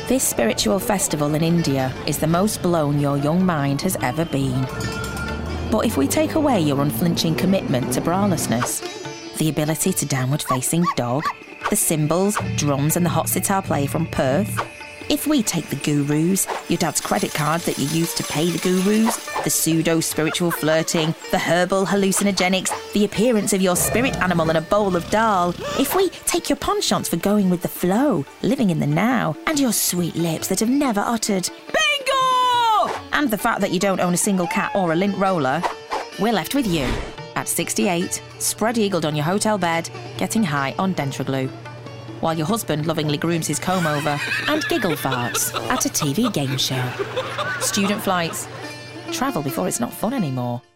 This spiritual festival in India is the most blown your young mind has ever been. But if we take away your unflinching commitment to bralessness, the ability to downward-facing dog, the cymbals, drums and the hot sitar player from Perth, if we take the gurus, your dad's credit card that you used to pay the gurus, the pseudo-spiritual flirting, the herbal hallucinogenics, the appearance of your spirit animal in a bowl of dal, if we take your penchants for going with the flow, living in the now, and your sweet lips that have never uttered bingo, and the fact that you don't own a single cat or a lint roller, we're left with you, at 68, spread-eagled on your hotel bed, getting high on Dentraglue, while your husband lovingly grooms his comb over and giggle farts at a TV game show. Student flights. Travel before it's not fun anymore.